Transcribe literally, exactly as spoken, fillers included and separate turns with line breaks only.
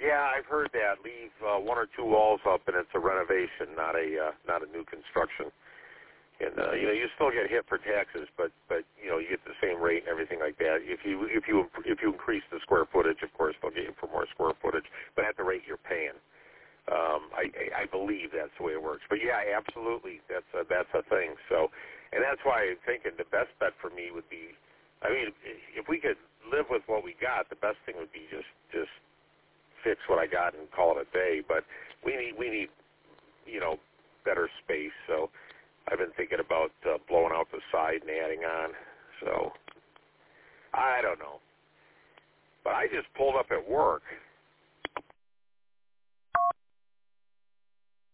Yeah, I've heard that. Leave uh, one or two walls up, and it's a renovation, not a uh, not a new construction. And uh, you know, you still get hit for taxes, but but you know, you get the same rate and everything like that. If you if you if you increase the square footage, of course, they'll get you for more square footage, but at the rate you're paying. Um, I, I believe that's the way it works. But yeah, absolutely, that's a, that's a thing. So, and that's why I'm thinking the best bet for me would be, I mean, if we could live with what we got, the best thing would be just just fix what I got and call it a day. But we need we need you know better space. So I've been thinking about uh, blowing out the side and adding on. So I don't know. But I just pulled up at work